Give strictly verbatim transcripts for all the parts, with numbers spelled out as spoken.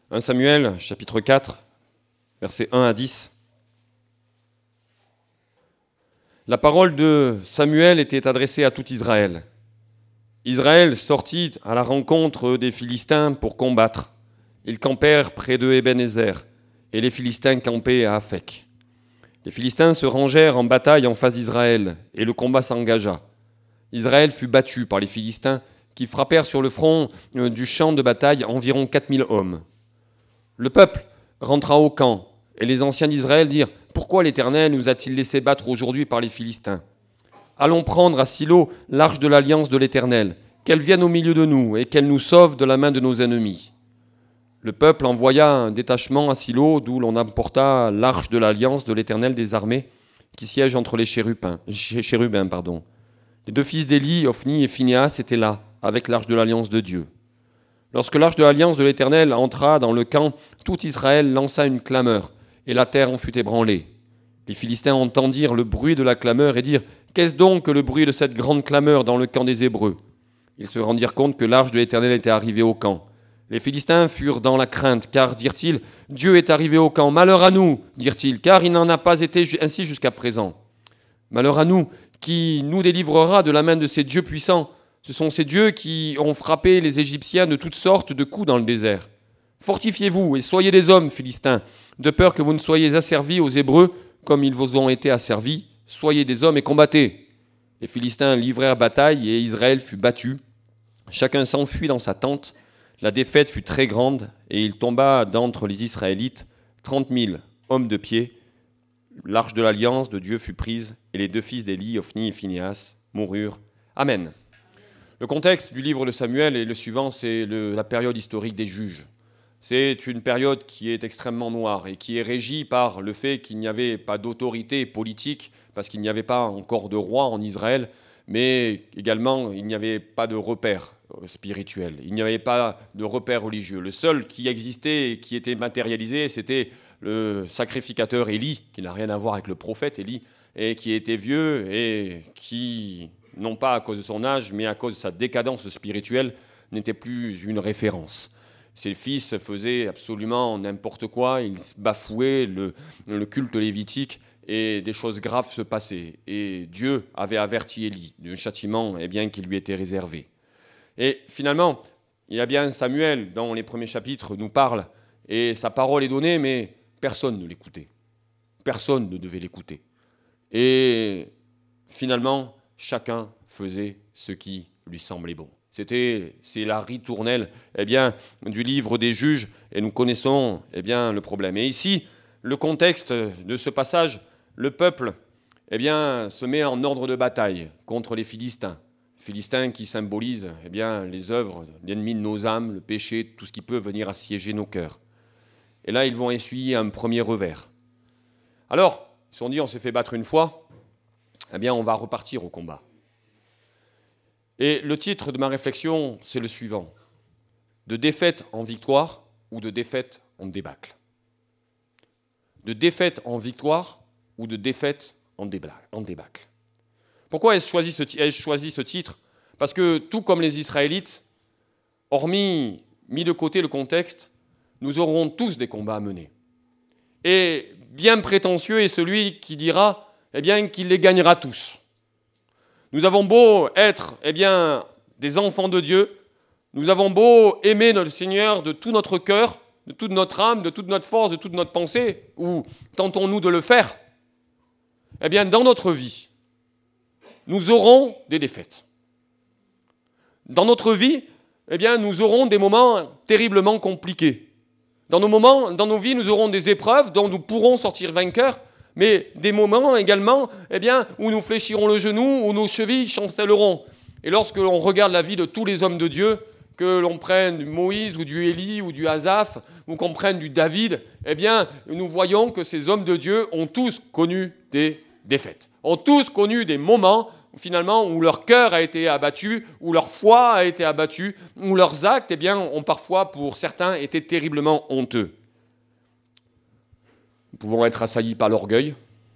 premier Samuel, chapitre quatre, versets un à dix. La parole de Samuel était adressée à tout Israël. Israël sortit à la rencontre des Philistins pour combattre. Ils campèrent près de Ebenezer, et les Philistins campaient à Aphek. Les Philistins se rangèrent en bataille en face d'Israël, et le combat s'engagea. Israël fut battu par les Philistins, qui frappèrent sur le front du champ de bataille environ quatre mille hommes. Le peuple rentra au camp, et les anciens d'Israël dirent « Pourquoi l'Éternel nous a-t-il laissé battre aujourd'hui par les Philistins ? Allons prendre à Silo l'arche de l'alliance de l'Éternel, qu'elle vienne au milieu de nous, et qu'elle nous sauve de la main de nos ennemis. » Le peuple envoya un détachement à Silo, d'où l'on emporta l'arche de l'alliance de l'Éternel des armées, qui siège entre les chérubins. chérubins pardon. Les deux fils d'Élie, Ophni et Phinehas, étaient là, avec l'arche de l'alliance de Dieu. Lorsque l'arche de l'alliance de l'Éternel entra dans le camp, tout Israël lança une clameur, et la terre en fut ébranlée. Les Philistins entendirent le bruit de la clameur et dirent « Qu'est-ce donc que le bruit de cette grande clameur dans le camp des Hébreux ?» Ils se rendirent compte que l'arche de l'Éternel était arrivée au camp. Les Philistins furent dans la crainte, car, dirent-ils, « Dieu est arrivé au camp. Malheur à nous, dirent-ils, car il n'en a pas été ainsi jusqu'à présent. Malheur à nous, qui nous délivrera de la main de ces dieux puissants. Ce sont ces dieux qui ont frappé les Égyptiens de toutes sortes de coups dans le désert. Fortifiez-vous et soyez des hommes, Philistins, de peur que vous ne soyez asservis aux Hébreux comme ils vous ont été asservis. Soyez des hommes et combattez. » Les Philistins livrèrent bataille et Israël fut battu. Chacun s'enfuit dans sa tente. La défaite fut très grande et il tomba d'entre les Israélites trente mille hommes de pied. L'arche de l'alliance de Dieu fut prise et les deux fils d'Élie, Ophni et Phinehas, moururent. Amen. Le contexte du livre de Samuel est le suivant, c'est le, la période historique des juges. C'est une période qui est extrêmement noire et qui est régie par le fait qu'il n'y avait pas d'autorité politique, parce qu'il n'y avait pas encore de roi en Israël, mais également il n'y avait pas de repère spirituel, il n'y avait pas de repère religieux. Le seul qui existait et qui était matérialisé, c'était le sacrificateur Élie, qui n'a rien à voir avec le prophète Élie, et qui était vieux et qui, non pas à cause de son âge, mais à cause de sa décadence spirituelle, n'était plus une référence. Ses fils faisaient absolument n'importe quoi, ils bafouaient le, le culte lévitique et des choses graves se passaient. Et Dieu avait averti Élie d'un châtiment eh bien, qui lui était réservé. Et finalement, il y a bien Samuel, dans les premiers chapitres, nous parle, et sa parole est donnée, mais personne ne l'écoutait. Personne ne devait l'écouter. Et finalement, chacun faisait ce qui lui semblait bon. C'était, c'est la ritournelle eh bien, du livre des juges, et nous connaissons eh bien, le problème. Et ici, le contexte de ce passage, le peuple eh bien, se met en ordre de bataille contre les Philistins. Philistins qui symbolisent eh bien, les œuvres, l'ennemi de nos âmes, le péché, tout ce qui peut venir assiéger nos cœurs. Et là, ils vont essuyer un premier revers. Alors, ils se sont dit, on s'est fait battre une fois, eh bien, on va repartir au combat. Et le titre de ma réflexion, c'est le suivant. De défaite en victoire ou de défaite en débâcle. De défaite en victoire ou de défaite en débâcle. Pourquoi ai-je choisi ce, ai-je choisi ce titre ? Parce que tout comme les Israélites, hormis mis de côté le contexte, nous aurons tous des combats à mener. Et bien prétentieux est celui qui dira eh bien, qu'il les gagnera tous. Nous avons beau être eh bien, des enfants de Dieu, nous avons beau aimer notre Seigneur de tout notre cœur, de toute notre âme, de toute notre force, de toute notre pensée, ou tentons-nous de le faire, eh bien, dans notre vie, nous aurons des défaites. Dans notre vie, eh bien, nous aurons des moments terriblement compliqués. Dans nos moments, dans nos vies, nous aurons des épreuves dont nous pourrons sortir vainqueurs, mais des moments également eh bien, où nous fléchirons le genou, où nos chevilles chancelleront. Et lorsque l'on regarde la vie de tous les hommes de Dieu, que l'on prenne du Moïse ou du Élie ou du Asaph, ou qu'on prenne du David, eh bien, nous voyons que ces hommes de Dieu ont tous connu des défaites, ont tous connu des moments finalement où leur cœur a été abattu, où leur foi a été abattue, où leurs actes eh bien, ont parfois, pour certains, été terriblement honteux. Nous pouvons être assaillis par l'orgueil,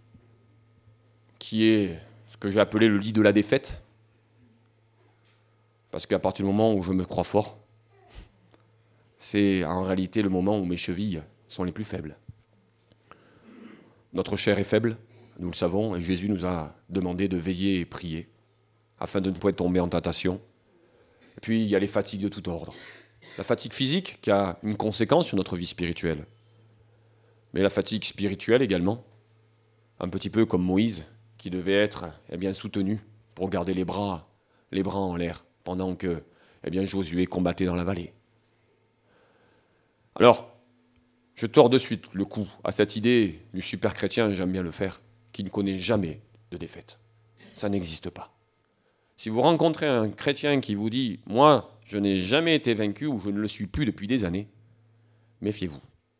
qui est ce que j'ai appelé le lit de la défaite, parce qu'à partir du moment où je me crois fort, c'est en réalité le moment où mes chevilles sont les plus faibles. Notre chair est faible, nous le savons, et Jésus nous a demandé de veiller et prier, afin de ne pas tomber en tentation. Et puis, il y a les fatigues de tout ordre. La fatigue physique, qui a une conséquence sur notre vie spirituelle. Mais la fatigue spirituelle également, un petit peu comme Moïse, qui devait être eh bien, soutenu pour garder les bras, les bras en l'air, pendant que eh bien, Josué combattait dans la vallée. Alors, je tords de suite le cou à cette idée du super chrétien, j'aime bien le faire, qui ne connaît jamais de défaite. Ça n'existe pas. Si vous rencontrez un chrétien qui vous dit « Moi, je n'ai jamais été vaincu ou je ne le suis plus depuis des années », méfiez-vous.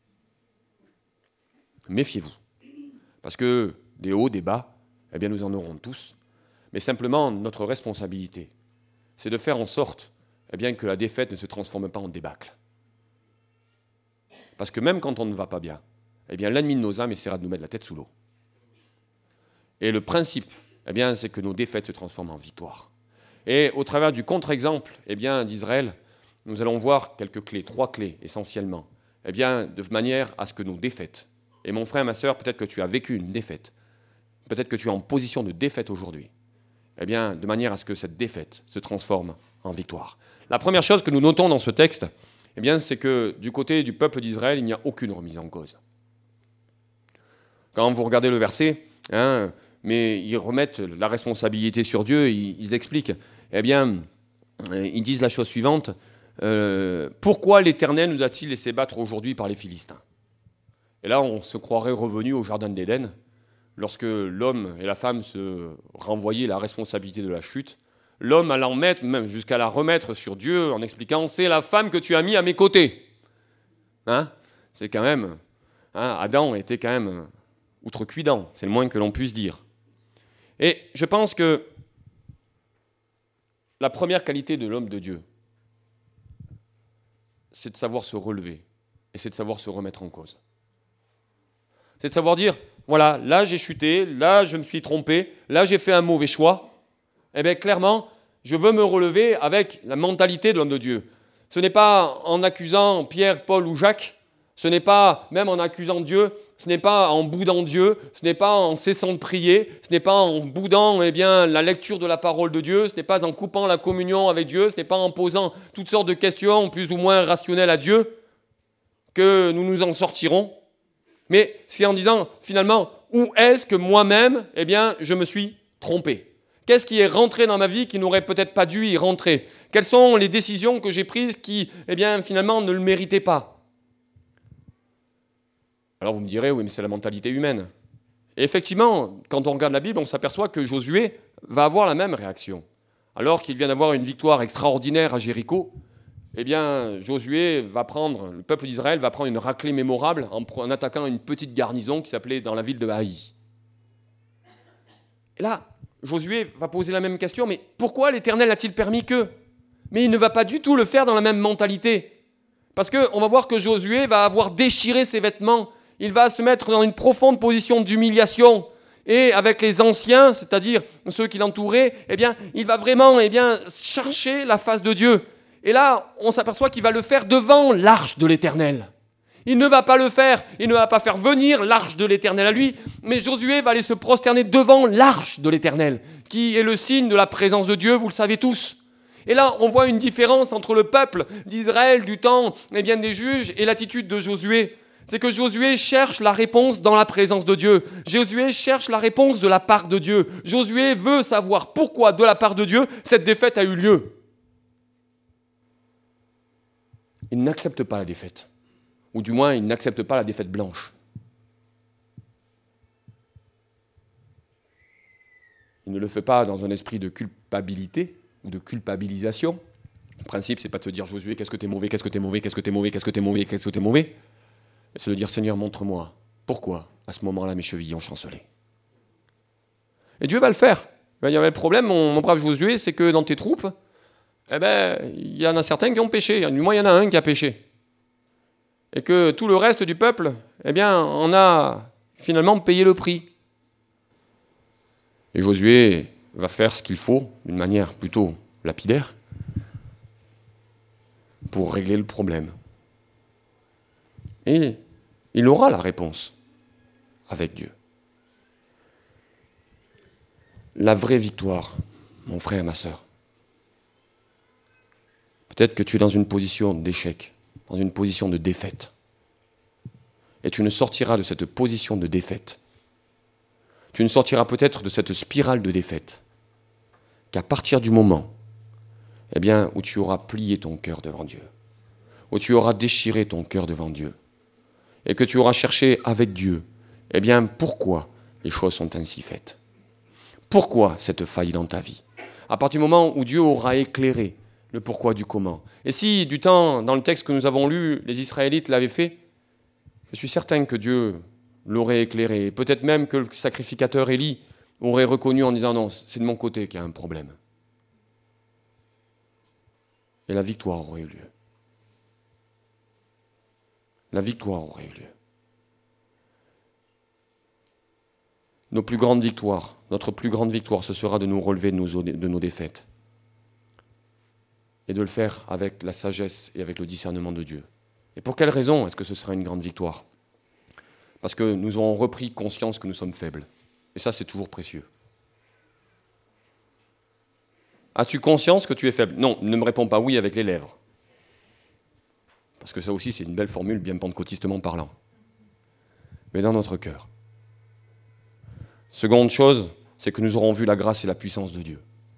Méfiez-vous. Parce que des hauts, des bas, eh bien, nous en aurons tous. Mais simplement, notre responsabilité, c'est de faire en sorte eh bien, que la défaite ne se transforme pas en débâcle. Parce que même quand on ne va pas bien, eh bien, l'ennemi de nos âmes essaiera de nous mettre la tête sous l'eau. Et le principe, eh bien, c'est que nos défaites se transforment en victoire. Et au travers du contre-exemple eh bien, d'Israël, nous allons voir quelques clés, trois clés essentiellement, eh bien, de manière à ce que nos défaites, et mon frère, ma sœur, peut-être que tu as vécu une défaite, peut-être que tu es en position de défaite aujourd'hui, eh bien, de manière à ce que cette défaite se transforme en victoire. La première chose que nous notons dans ce texte, eh bien, c'est que du côté du peuple d'Israël, il n'y a aucune remise en cause. Quand vous regardez le verset, hein, mais ils remettent la responsabilité sur Dieu, ils, ils expliquent, eh bien, ils disent la chose suivante, euh, pourquoi l'Éternel nous a-t-il laissé battre aujourd'hui par les Philistins ? Et là, on se croirait revenu au Jardin d'Éden, lorsque l'homme et la femme se renvoyaient la responsabilité de la chute, l'homme allant mettre, même jusqu'à la remettre sur Dieu, en expliquant « c'est la femme que tu as mis à mes côtés hein ». C'est quand même, hein, Adam était quand même outrecuidant, c'est le moins que l'on puisse dire. Et je pense que la première qualité de l'homme de Dieu, c'est de savoir se relever et c'est de savoir se remettre en cause. C'est de savoir dire, voilà, là j'ai chuté, là je me suis trompé, là j'ai fait un mauvais choix. Eh bien clairement, je veux me relever avec la mentalité de l'homme de Dieu. Ce n'est pas en accusant Pierre, Paul ou Jacques, ce n'est pas même en accusant Dieu, ce n'est pas en boudant Dieu, ce n'est pas en cessant de prier, ce n'est pas en boudant eh bien, la lecture de la parole de Dieu, ce n'est pas en coupant la communion avec Dieu, ce n'est pas en posant toutes sortes de questions plus ou moins rationnelles à Dieu que nous nous en sortirons. Mais c'est en disant, finalement, où est-ce que moi-même, eh bien, je me suis trompé ? Qu'est-ce qui est rentré dans ma vie qui n'aurait peut-être pas dû y rentrer ? Quelles sont les décisions que j'ai prises qui, eh bien, finalement, ne le méritaient pas ? Alors vous me direz, oui, mais c'est la mentalité humaine. Et effectivement, quand on regarde la Bible, on s'aperçoit que Josué va avoir la même réaction. Alors qu'il vient d'avoir une victoire extraordinaire à Jéricho, eh bien, Josué va prendre, le peuple d'Israël va prendre une raclée mémorable en, en attaquant une petite garnison qui s'appelait dans la ville de Haï. Et là, Josué va poser la même question, mais pourquoi l'Éternel a-t-il permis que ? Mais il ne va pas du tout le faire dans la même mentalité. Parce qu'on va voir que Josué va avoir déchiré ses vêtements, il va se mettre dans une profonde position d'humiliation. Et avec les anciens, c'est-à-dire ceux qui l'entouraient, eh bien, il va vraiment eh bien, chercher la face de Dieu. Et là, on s'aperçoit qu'il va le faire devant l'arche de l'Éternel. Il ne va pas le faire, il ne va pas faire venir l'arche de l'Éternel à lui, mais Josué va aller se prosterner devant l'arche de l'Éternel, qui est le signe de la présence de Dieu, vous le savez tous. Et là, on voit une différence entre le peuple d'Israël du temps eh bien, des juges et l'attitude de Josué. C'est que Josué cherche la réponse dans la présence de Dieu. Josué cherche la réponse de la part de Dieu. Josué veut savoir pourquoi, de la part de Dieu, cette défaite a eu lieu. Il n'accepte pas la défaite. Ou du moins, il n'accepte pas la défaite blanche. Il ne le fait pas dans un esprit de culpabilité ou de culpabilisation. Le principe, c'est pas de se dire, Josué, qu'est-ce que t'es mauvais, qu'est-ce que t'es mauvais, qu'est-ce que t'es mauvais, qu'est-ce que t'es mauvais, qu'est-ce que t'es mauvais. C'est de dire, Seigneur, montre-moi pourquoi, à ce moment-là, mes chevilles ont chancelé. Et Dieu va le faire. Il y avait le problème, mon, mon brave Josué, c'est que dans tes troupes, eh ben, il y en a certains qui ont péché. Du moins, il y en a un qui a péché. Et que tout le reste du peuple, eh bien, en a finalement payé le prix. Et Josué va faire ce qu'il faut, d'une manière plutôt lapidaire, pour régler le problème. Et il aura la réponse avec Dieu. La vraie victoire, mon frère, ma sœur. Peut-être que tu es dans une position d'échec, dans une position de défaite. Et tu ne sortiras de cette position de défaite. Tu ne sortiras peut-être de cette spirale de défaite qu'à partir du moment eh bien, où tu auras plié ton cœur devant Dieu, où tu auras déchiré ton cœur devant Dieu, et que tu auras cherché avec Dieu, eh bien, pourquoi les choses sont ainsi faites? Pourquoi cette faille dans ta vie? À partir du moment où Dieu aura éclairé le pourquoi du comment. Et si, du temps, dans le texte que nous avons lu, les Israélites l'avaient fait, je suis certain que Dieu l'aurait éclairé. Peut-être même que le sacrificateur Élie aurait reconnu en disant non, c'est de mon côté qu'il y a un problème. Et la victoire aurait eu lieu. La victoire aurait eu lieu. Nos plus grandes victoires, notre plus grande victoire, ce sera de nous relever de nos, de nos défaites. Et de le faire avec la sagesse et avec le discernement de Dieu. Et pour quelle raison est-ce que ce sera une grande victoire? Parce que nous aurons repris conscience que nous sommes faibles. Et ça, c'est toujours précieux. As-tu conscience que tu es faible? Non, ne me réponds pas oui avec les lèvres. Parce que ça aussi, c'est une belle formule, bien pentecôtistement parlant. Mais dans notre cœur. Seconde chose, c'est que nous aurons vu la grâce et la puissance de Dieu.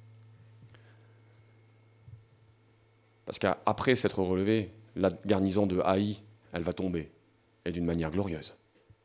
Parce qu'après s'être relevé, la garnison de Haï, elle va tomber, et d'une manière glorieuse.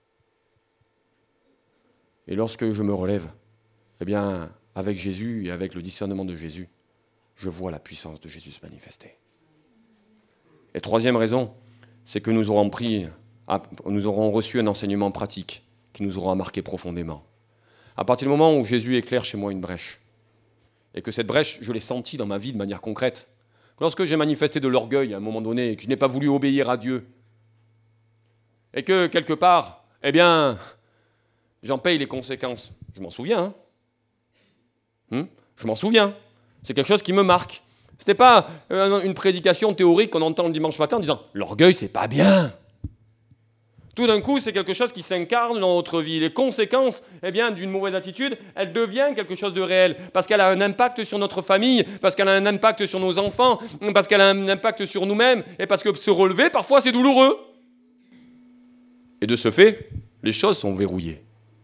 Et lorsque je me relève, eh bien, avec Jésus et avec le discernement de Jésus, je vois la puissance de Jésus se manifester. Et troisième raison, c'est que nous aurons pris, nous aurons reçu un enseignement pratique qui nous aura marqué profondément. À partir du moment où Jésus éclaire chez moi une brèche, et que cette brèche, je l'ai sentie dans ma vie de manière concrète, lorsque j'ai manifesté de l'orgueil à un moment donné, et que je n'ai pas voulu obéir à Dieu, et que quelque part, eh bien, j'en paye les conséquences. Je m'en souviens. Hein hum je m'en souviens. C'est quelque chose qui me marque. Ce n'est pas une prédication théorique qu'on entend le dimanche matin en disant « l'orgueil, c'est pas bien ». Tout d'un coup, c'est quelque chose qui s'incarne dans notre vie. Les conséquences eh bien, d'une mauvaise attitude, elle devient quelque chose de réel. Parce qu'elle a un impact sur notre famille, parce qu'elle a un impact sur nos enfants, parce qu'elle a un impact sur nous-mêmes, et parce que se relever, parfois, c'est douloureux. Et de ce fait, les choses sont verrouillées.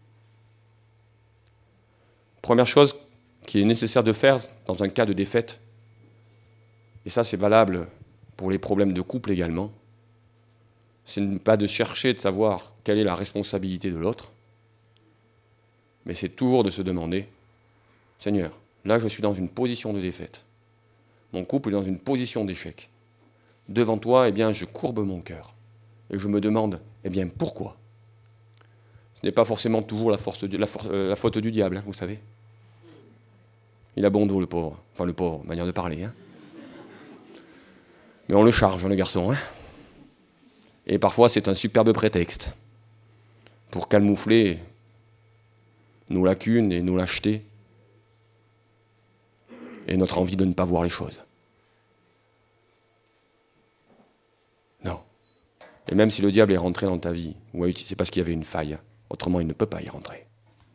Première chose qu'il est nécessaire de faire dans un cas de défaite, et ça c'est valable pour les problèmes de couple également, c'est pas de chercher de savoir quelle est la responsabilité de l'autre, mais c'est toujours de se demander, Seigneur, là je suis dans une position de défaite, mon couple est dans une position d'échec. Devant toi, eh bien, je courbe mon cœur, et je me demande, eh bien, pourquoi? Ce n'est pas forcément toujours la, force de, la, for- euh, la faute du diable, hein, vous savez. Il a bon dos, le pauvre. Enfin, le pauvre, manière de parler. Hein. Mais on le charge, le garçon. Hein. Et parfois, c'est un superbe prétexte pour camoufler nos lacunes et nos lâchetés et notre envie de ne pas voir les choses. Non. Et même si le diable est rentré dans ta vie, c'est parce qu'il y avait une faille. Autrement, il ne peut pas y rentrer.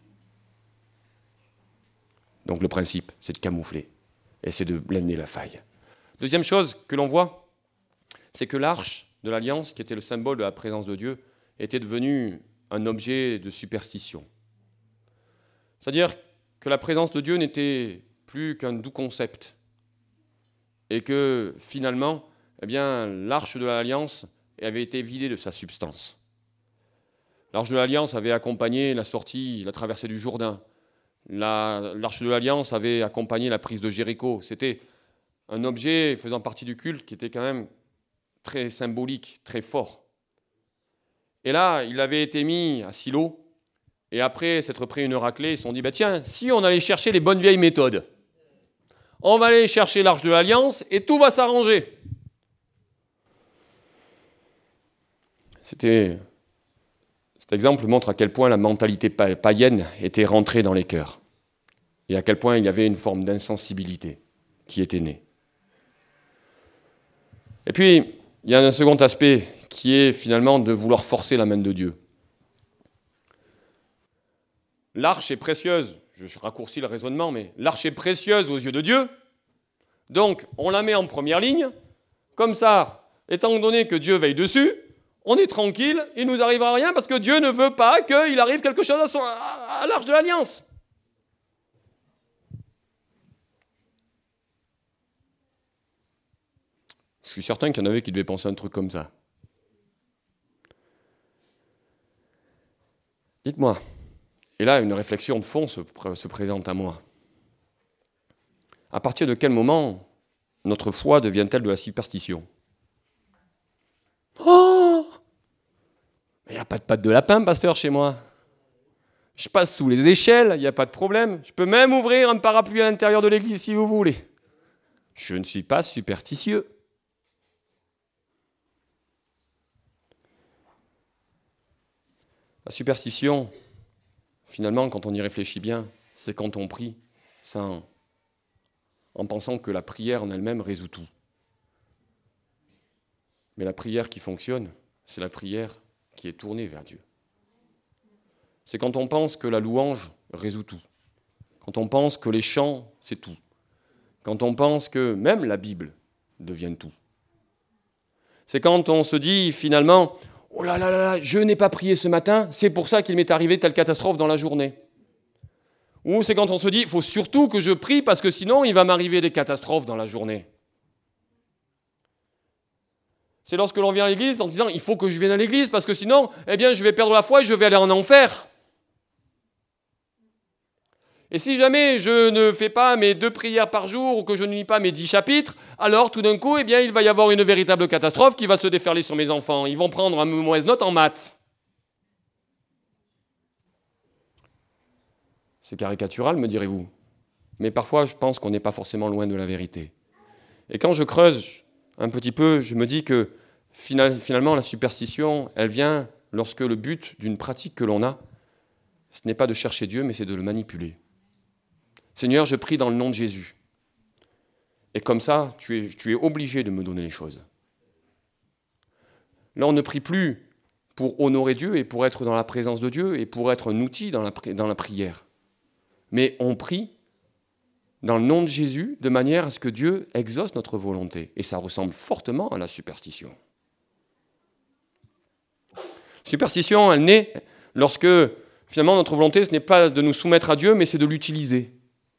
Donc le principe, c'est de camoufler. Et c'est de blender la faille. Deuxième chose que l'on voit, c'est que l'arche de l'Alliance, qui était le symbole de la présence de Dieu, était devenue un objet de superstition. C'est-à-dire que la présence de Dieu n'était plus qu'un doux concept. Et que finalement, eh bien, l'arche de l'Alliance avait été vidée de sa substance. L'arche de l'Alliance avait accompagné la sortie, la traversée du Jourdain. La, l'arche de l'Alliance avait accompagné la prise de Jéricho. C'était un objet faisant partie du culte qui était quand même très symbolique, très fort. Et là, il avait été mis à Silo, et après s'être pris une raclée, ils se sont dit, bah tiens, si on allait chercher les bonnes vieilles méthodes, on va aller chercher l'arche de l'Alliance, et tout va s'arranger. C'était... Cet exemple montre à quel point la mentalité païenne était rentrée dans les cœurs et à quel point il y avait une forme d'insensibilité qui était née. Et puis, il y a un second aspect qui est finalement de vouloir forcer la main de Dieu. L'arche est précieuse, je raccourcis le raisonnement, mais l'arche est précieuse aux yeux de Dieu, donc on la met en première ligne, comme ça, étant donné que Dieu veille dessus, on est tranquille, il ne nous arrivera rien parce que Dieu ne veut pas qu'il arrive quelque chose à, son, à, à l'arche de l'Alliance. Je suis certain qu'il y en avait qui devaient penser un truc comme ça. Dites-moi, et là une réflexion de fond se, se présente à moi. À partir de quel moment notre foi devient-elle de la superstition ? Oh ! Mais il n'y a pas de patte de lapin, pasteur, chez moi. Je passe sous les échelles, il n'y a pas de problème. Je peux même ouvrir un parapluie à l'intérieur de l'église si vous voulez. Je ne suis pas superstitieux. La superstition, finalement, quand on y réfléchit bien, c'est quand on prie sans, en pensant que la prière en elle-même résout tout. Mais la prière qui fonctionne, c'est la prière qui est tournée vers Dieu. C'est quand on pense que la louange résout tout. Quand on pense que les chants, c'est tout. Quand on pense que même la Bible devient tout. C'est quand on se dit finalement... Oh là là là là, je n'ai pas prié ce matin, c'est pour ça qu'il m'est arrivé telle catastrophe dans la journée. Ou c'est quand on se dit, il faut surtout que je prie parce que sinon il va m'arriver des catastrophes dans la journée. C'est lorsque l'on vient à l'église en disant, il faut que je vienne à l'église parce que sinon, eh bien, je vais perdre la foi et je vais aller en enfer. Et si jamais je ne fais pas mes deux prières par jour ou que je ne lis pas mes dix chapitres, alors tout d'un coup, eh bien, il va y avoir une véritable catastrophe qui va se déferler sur mes enfants. Ils vont prendre une mauvaise note en maths. C'est caricatural, me direz-vous. Mais parfois, je pense qu'on n'est pas forcément loin de la vérité. Et quand je creuse un petit peu, je me dis que finalement, la superstition, elle vient lorsque le but d'une pratique que l'on a, ce n'est pas de chercher Dieu, mais c'est de le manipuler. Seigneur, je prie dans le nom de Jésus. Et comme ça, tu es, tu es obligé de me donner les choses. Là, on ne prie plus pour honorer Dieu et pour être dans la présence de Dieu et pour être un outil dans la, dans la prière. Mais on prie dans le nom de Jésus de manière à ce que Dieu exauce notre volonté. Et ça ressemble fortement à la superstition. Superstition, elle naît lorsque, finalement, notre volonté, ce n'est pas de nous soumettre à Dieu, mais c'est de l'utiliser.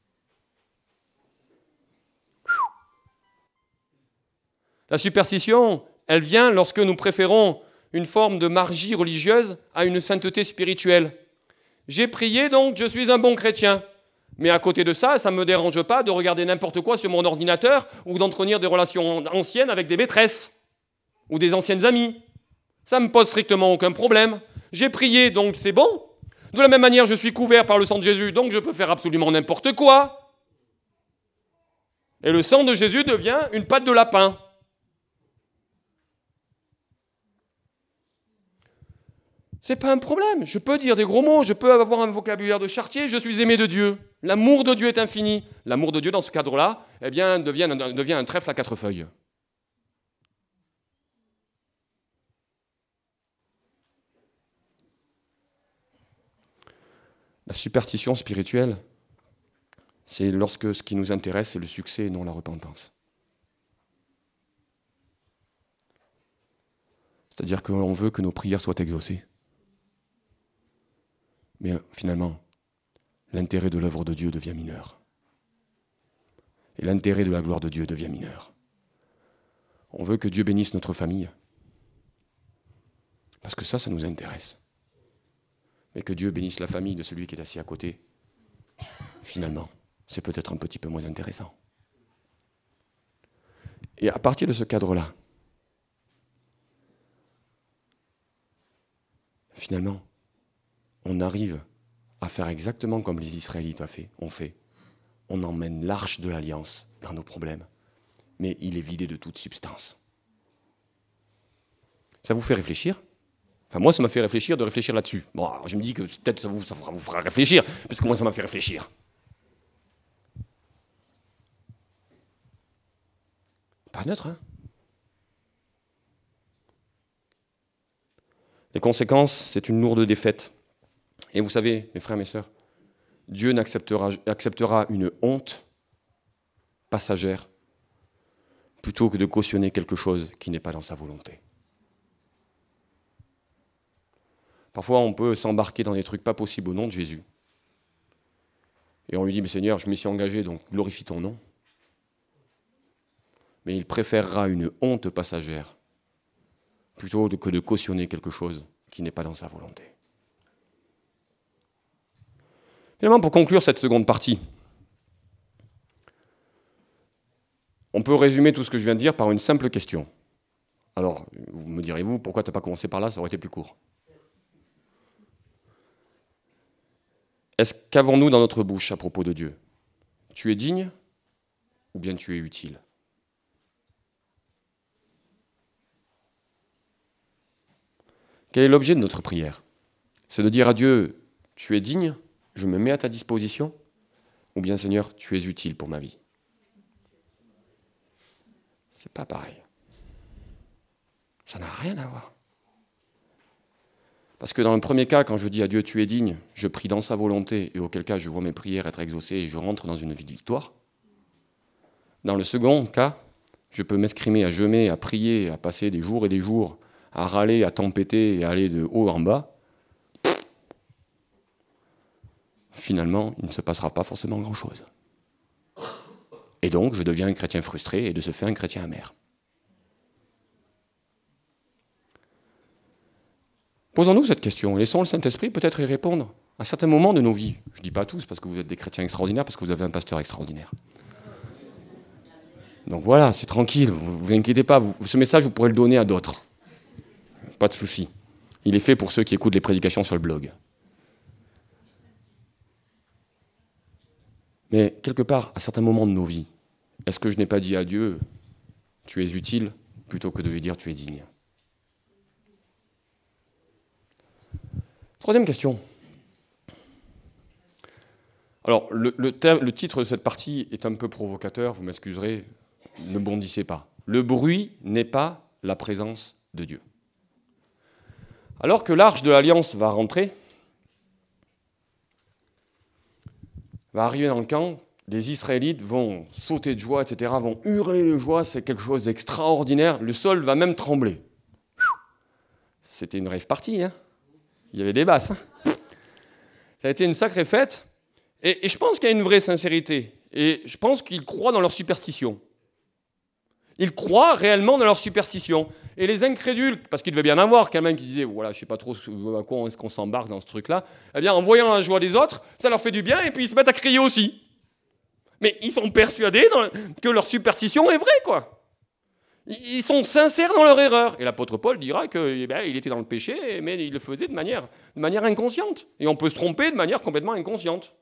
La superstition, elle vient lorsque nous préférons une forme de magie religieuse à une sainteté spirituelle. J'ai prié, donc je suis un bon chrétien. Mais à côté de ça, ça ne me dérange pas de regarder n'importe quoi sur mon ordinateur ou d'entretenir des relations anciennes avec des maîtresses ou des anciennes amies. Ça ne me pose strictement aucun problème. J'ai prié, donc c'est bon. De la même manière, je suis couvert par le sang de Jésus, donc je peux faire absolument n'importe quoi. Et le sang de Jésus devient une patte de lapin. C'est pas un problème. Je peux dire des gros mots, je peux avoir un vocabulaire de charretier, je suis aimé de Dieu. L'amour de Dieu est infini. L'amour de Dieu, dans ce cadre-là, eh bien, devient, devient un trèfle à quatre feuilles. La superstition spirituelle, c'est lorsque ce qui nous intéresse, c'est le succès et non la repentance. C'est-à-dire qu'on veut que nos prières soient exaucées. Mais finalement, l'intérêt de l'œuvre de Dieu devient mineur. Et l'intérêt de la gloire de Dieu devient mineur. On veut que Dieu bénisse notre famille. Parce que ça, ça nous intéresse. Mais que Dieu bénisse la famille de celui qui est assis à côté, finalement, c'est peut-être un petit peu moins intéressant. Et à partir de ce cadre-là, finalement, on arrive à faire exactement comme les Israélites ont fait. On emmène l'arche de l'Alliance dans nos problèmes, mais il est vidé de toute substance. Ça vous fait réfléchir ? Enfin, moi, ça m'a fait réfléchir de réfléchir là-dessus. Bon, alors je me dis que peut-être ça vous, ça vous fera réfléchir, parce que moi, ça m'a fait réfléchir. Pas neutre, hein ? Les conséquences, c'est une lourde défaite. Et vous savez, mes frères, mes sœurs, Dieu n'acceptera acceptera une honte passagère plutôt que de cautionner quelque chose qui n'est pas dans sa volonté. Parfois, on peut s'embarquer dans des trucs pas possibles au nom de Jésus. Et on lui dit, mais Seigneur, je m'y suis engagé, donc glorifie ton nom. Mais il préférera une honte passagère plutôt que de cautionner quelque chose qui n'est pas dans sa volonté. Finalement, pour conclure cette seconde partie, on peut résumer tout ce que je viens de dire par une simple question. Alors, vous me direz-vous, pourquoi tu n'as pas commencé par là, ça aurait été plus court. Est-ce qu'avons-nous dans notre bouche à propos de Dieu? Tu es digne ou bien tu es utile? Quel est l'objet de notre prière? C'est de dire à Dieu, tu es digne, je me mets à ta disposition, ou bien Seigneur, tu es utile pour ma vie? C'est pas pareil. Ça n'a rien à voir. Parce que dans le premier cas, quand je dis à Dieu, tu es digne, je prie dans sa volonté, et auquel cas je vois mes prières être exaucées et je rentre dans une vie de victoire. Dans le second cas, je peux m'escrimer à jeûner, à prier, à passer des jours et des jours, à râler, à tempêter et à aller de haut en bas. Finalement, il ne se passera pas forcément grand-chose. Et donc, je deviens un chrétien frustré et de ce fait un chrétien amer. Posons-nous cette question, laissons le Saint-Esprit peut-être y répondre à certains moments de nos vies. Je ne dis pas tous parce que vous êtes des chrétiens extraordinaires, parce que vous avez un pasteur extraordinaire. Donc voilà, c'est tranquille, vous ne vous inquiétez pas, vous, ce message vous pourrez le donner à d'autres. Pas de souci. Il est fait pour ceux qui écoutent les prédications sur le blog. Mais quelque part, à certains moments de nos vies, est-ce que je n'ai pas dit à Dieu, tu es utile, plutôt que de lui dire, tu es digne? Troisième question. Alors, le, le, thème, le titre de cette partie est un peu provocateur, vous m'excuserez, ne bondissez pas. Le bruit n'est pas la présence de Dieu. Alors que l'arche de l'Alliance va rentrer, va arriver dans le camp, les Israélites vont sauter de joie, et cetera, vont hurler de joie, c'est quelque chose d'extraordinaire, le sol va même trembler. C'était une rave party, hein. Il y avait des basses. Hein. Ça a été une sacrée fête, et, et je pense qu'il y a une vraie sincérité, et je pense qu'ils croient dans leur superstition. Ils croient réellement dans leur superstition. Et les incrédules, parce qu'il devait bien avoir quand même qui disaient, voilà, je ne sais pas trop à quoi est-ce qu'on s'embarque dans ce truc-là, eh bien, en voyant la joie des autres, ça leur fait du bien, et puis ils se mettent à crier aussi. Mais ils sont persuadés dans, que leur superstition est vraie, quoi. Ils sont sincères dans leur erreur. Et l'apôtre Paul dira qu'il eh ben, était dans le péché, mais il le faisait de manière, de manière inconsciente. Et on peut se tromper de manière complètement inconsciente.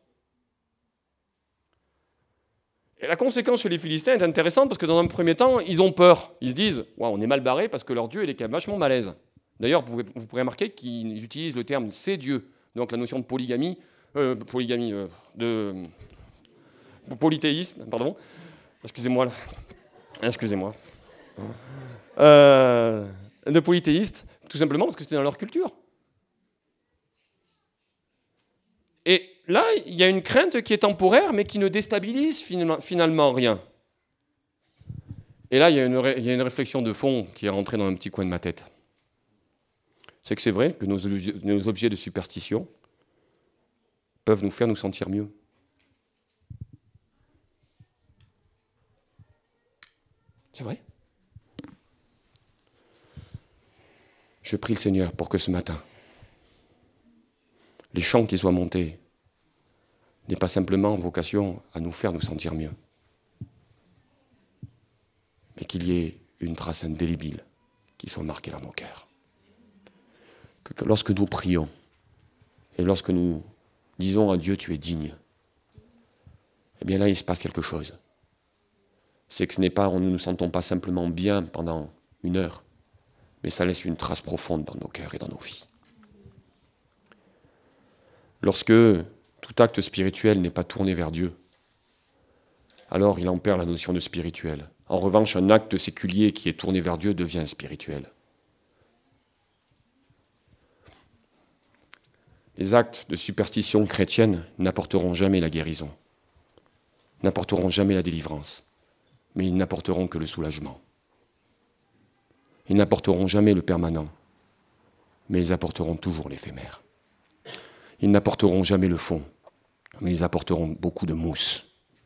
Et la conséquence chez les Philistins est intéressante parce que dans un premier temps, ils ont peur. Ils se disent ouais, on est mal barré parce que leur Dieu il est quand même vachement malaise. D'ailleurs, vous, vous pourrez remarquer qu'ils utilisent le terme c'est Dieu. Donc la notion de polygamie, euh, polygamie, euh, de polythéisme, pardon. Excusez-moi. Là. Excusez-moi. Euh, de polythéistes, tout simplement parce que c'était dans leur culture. Et là, il y a une crainte qui est temporaire, mais qui ne déstabilise finalement rien. Et là, il y a une, il y a une réflexion de fond qui est rentrée dans un petit coin de ma tête. C'est que c'est vrai que nos, nos objets de superstition peuvent nous faire nous sentir mieux. C'est vrai. Je prie le Seigneur pour que ce matin, les chants qui soient montés n'aient pas simplement vocation à nous faire nous sentir mieux, mais qu'il y ait une trace indélébile qui soit marquée dans nos cœurs. Que, que lorsque nous prions et lorsque nous disons à Dieu tu es digne, eh bien là il se passe quelque chose. C'est que ce n'est pas, nous ne nous sentons pas simplement bien pendant une heure, mais ça laisse une trace profonde dans nos cœurs et dans nos vies. Lorsque tout acte spirituel n'est pas tourné vers Dieu, alors il en perd la notion de spirituel. En revanche, un acte séculier qui est tourné vers Dieu devient spirituel. Les actes de superstition chrétienne n'apporteront jamais la guérison, n'apporteront jamais la délivrance, mais ils n'apporteront que le soulagement. Ils n'apporteront jamais le permanent, mais ils apporteront toujours l'éphémère. Ils n'apporteront jamais le fond, mais ils apporteront beaucoup de mousse.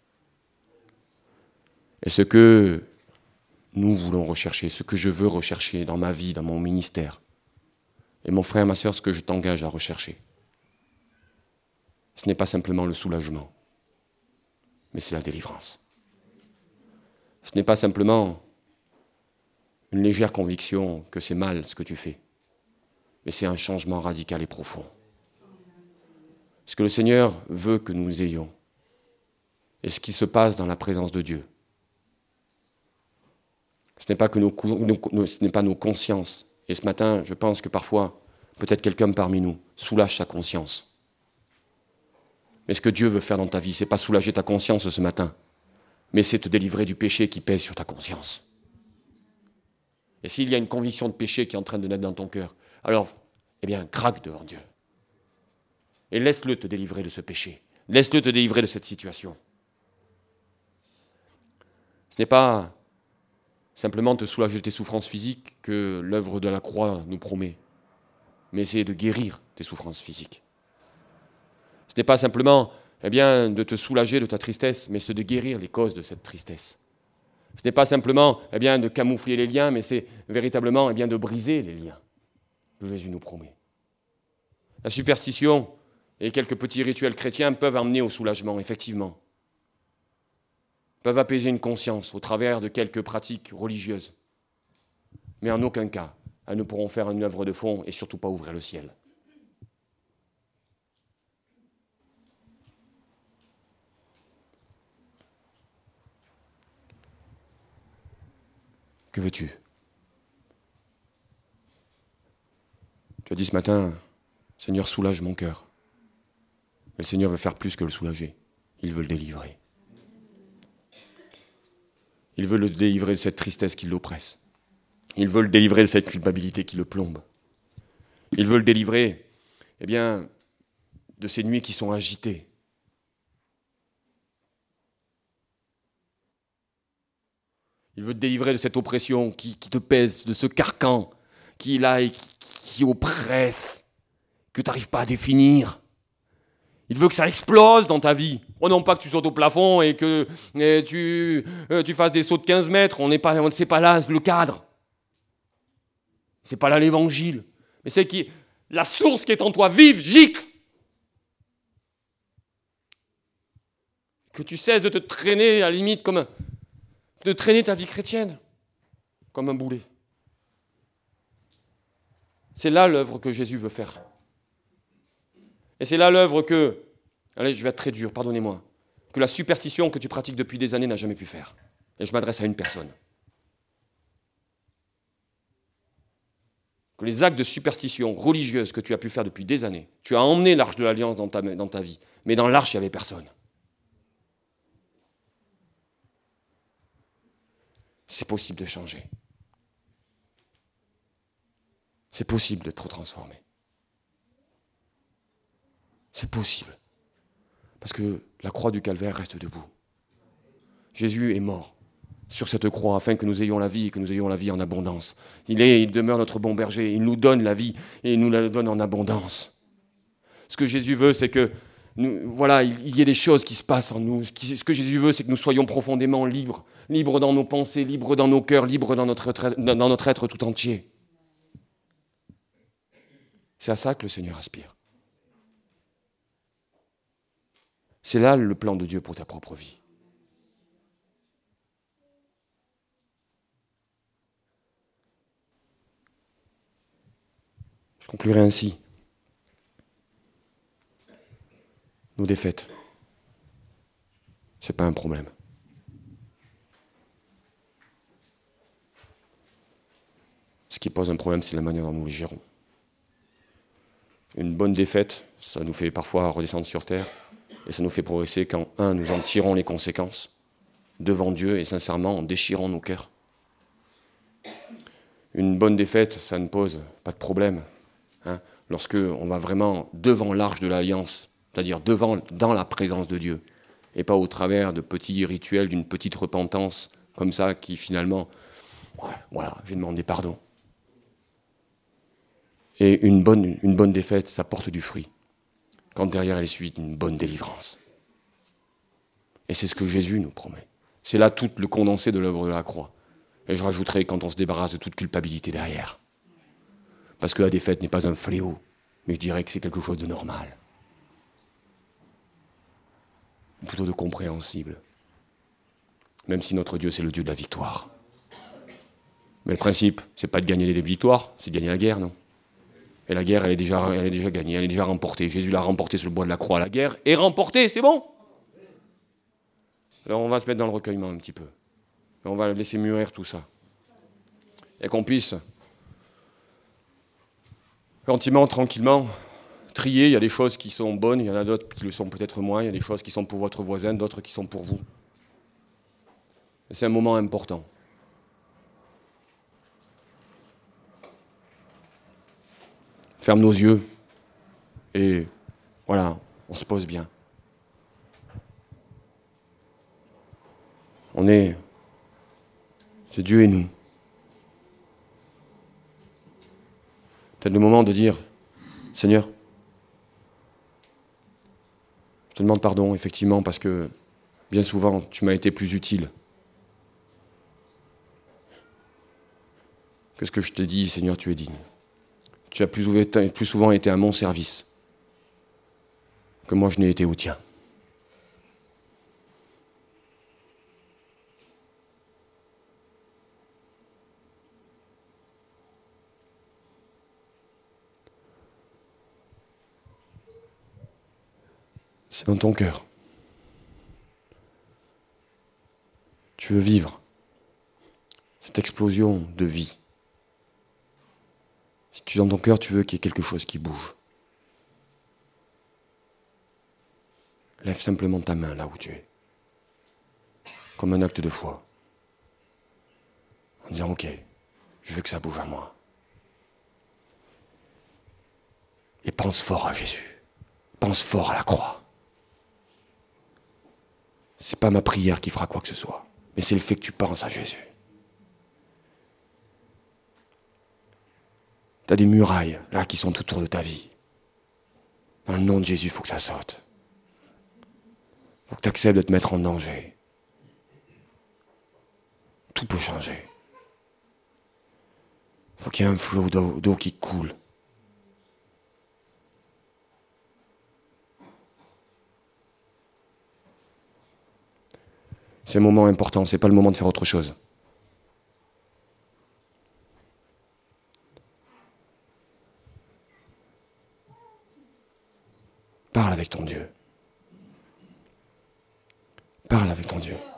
Et ce que nous voulons rechercher, ce que je veux rechercher dans ma vie, dans mon ministère, et mon frère, ma sœur, ce que je t'engage à rechercher, ce n'est pas simplement le soulagement, mais c'est la délivrance. Ce n'est pas simplement une légère conviction que c'est mal ce que tu fais, mais c'est un changement radical et profond. Ce que le Seigneur veut que nous ayons, et ce qui se passe dans la présence de Dieu, ce n'est pas que nos, nos, ce n'est pas nos consciences. Et ce matin, je pense que parfois, peut-être quelqu'un parmi nous soulage sa conscience. Mais ce que Dieu veut faire dans ta vie, ce n'est pas soulager ta conscience ce matin, mais c'est te délivrer du péché qui pèse sur ta conscience. Et s'il y a une conviction de péché qui est en train de naître dans ton cœur, alors, eh bien, craque devant Dieu. Et laisse-le te délivrer de ce péché. Laisse-le te délivrer de cette situation. Ce n'est pas simplement te soulager de tes souffrances physiques que l'œuvre de la croix nous promet, mais essayer de guérir tes souffrances physiques. Ce n'est pas simplement eh bien, de te soulager de ta tristesse, mais c'est de guérir les causes de cette tristesse. Ce n'est pas simplement eh bien, de camoufler les liens, mais c'est véritablement eh bien, de briser les liens que Jésus nous promet. La superstition et quelques petits rituels chrétiens peuvent amener au soulagement, effectivement. Peuvent apaiser une conscience au travers de quelques pratiques religieuses. Mais en aucun cas, elles ne pourront faire une œuvre de fond et surtout pas ouvrir le ciel. Que veux-tu ? Tu as dit ce matin, Seigneur, soulage mon cœur. Mais le Seigneur veut faire plus que le soulager. Il veut le délivrer. Il veut le délivrer de cette tristesse qui l'oppresse. Il veut le délivrer de cette culpabilité qui le plombe. Il veut le délivrer, eh bien, de ces nuits qui sont agitées. Il veut te délivrer de cette oppression qui, qui te pèse, de ce carcan qui est là et qui, qui oppresse, que tu n'arrives pas à définir. Il veut que ça explose dans ta vie. Oh non pas que tu sautes au plafond et que et tu, euh, tu fasses des sauts de quinze mètres. On n'est pas, on, c'est pas là le cadre. C'est pas là l'évangile. Mais c'est qui, la source qui est en toi vive, gicle. Que tu cesses de te traîner à la limite comme un, de traîner ta vie chrétienne comme un boulet. C'est là l'œuvre que Jésus veut faire. Et c'est là l'œuvre que, allez, je vais être très dur, pardonnez-moi, que la superstition que tu pratiques depuis des années n'a jamais pu faire. Et je m'adresse à une personne. Que les actes de superstition religieuse que tu as pu faire depuis des années, tu as emmené l'arche de l'Alliance dans ta, dans ta vie, mais dans l'arche, il n'y avait personne. C'est possible de changer. C'est possible d'être transformé. C'est possible. Parce que la croix du calvaire reste debout. Jésus est mort sur cette croix afin que nous ayons la vie et que nous ayons la vie en abondance. Il est, il demeure notre bon berger. Il nous donne la vie et il nous la donne en abondance. Ce que Jésus veut, c'est que nous, voilà, il y ait des choses qui se passent en nous. Ce que Jésus veut, c'est que nous soyons profondément libres. Libres dans nos pensées, libres dans nos cœurs, libres dans notre, dans notre être tout entier. C'est à ça que le Seigneur aspire. C'est là le plan de Dieu pour ta propre vie. Je conclurai ainsi. Nos défaites, ce n'est pas un problème. Ce qui pose un problème, c'est la manière dont nous les gérons. Une bonne défaite, ça nous fait parfois redescendre sur terre, et ça nous fait progresser quand, un, nous en tirons les conséquences devant Dieu et sincèrement en déchirant nos cœurs. Une bonne défaite, ça ne pose pas de problème. Hein. lorsque on va vraiment devant l'arche de l'Alliance, c'est-à-dire devant, dans la présence de Dieu, et pas au travers de petits rituels, d'une petite repentance, comme ça, qui finalement, ouais, voilà, j'ai demandé pardon. Et une bonne, une bonne défaite, ça porte du fruit, quand derrière elle est suivie d'une bonne délivrance. Et c'est ce que Jésus nous promet. C'est là tout le condensé de l'œuvre de la croix. Et je rajouterai quand on se débarrasse de toute culpabilité derrière. Parce que la défaite n'est pas un fléau, mais je dirais que c'est quelque chose de normal. Plutôt de compréhensible. Même si notre Dieu, c'est le Dieu de la victoire. Mais le principe, c'est pas de gagner les victoires, c'est de gagner la guerre, non? Et la guerre, elle est déjà, elle est déjà gagnée, elle est déjà remportée. Jésus l'a remportée sur le bois de la croix. La guerre est remportée, c'est bon? Alors on va se mettre dans le recueillement un petit peu. Et on va laisser mûrir tout ça. Et qu'on puisse, gentiment, tranquillement, trier. Il y a des choses qui sont bonnes, il y en a d'autres qui le sont peut-être moins. Il y a des choses qui sont pour votre voisin, d'autres qui sont pour vous. Et c'est un moment important. Ferme nos yeux et voilà, on se pose bien. On est, c'est Dieu et nous. Peut-être le moment de dire, Seigneur, je te demande pardon, effectivement, parce que bien souvent, tu m'as été plus utile que ce que je te dis, Seigneur, tu es digne. Tu as plus souvent été à mon service que moi je n'ai été au tien. C'est dans ton cœur. Tu veux vivre cette explosion de vie. Si tu dans ton cœur, tu veux qu'il y ait quelque chose qui bouge. Lève simplement ta main là où tu es. Comme un acte de foi. En disant, ok, je veux que ça bouge à moi. Et pense fort à Jésus. Pense fort à la croix. C'est pas ma prière qui fera quoi que ce soit, mais c'est le fait que tu penses à Jésus. Tu as des murailles là qui sont autour de ta vie. Dans le nom de Jésus, il faut que ça saute. Il faut que tu acceptes de te mettre en danger. Tout peut changer. Il faut qu'il y ait un flot d'eau, d'eau qui coule. C'est un moment important, c'est pas le moment de faire autre chose. Parle avec ton Dieu. Parle avec ton Dieu.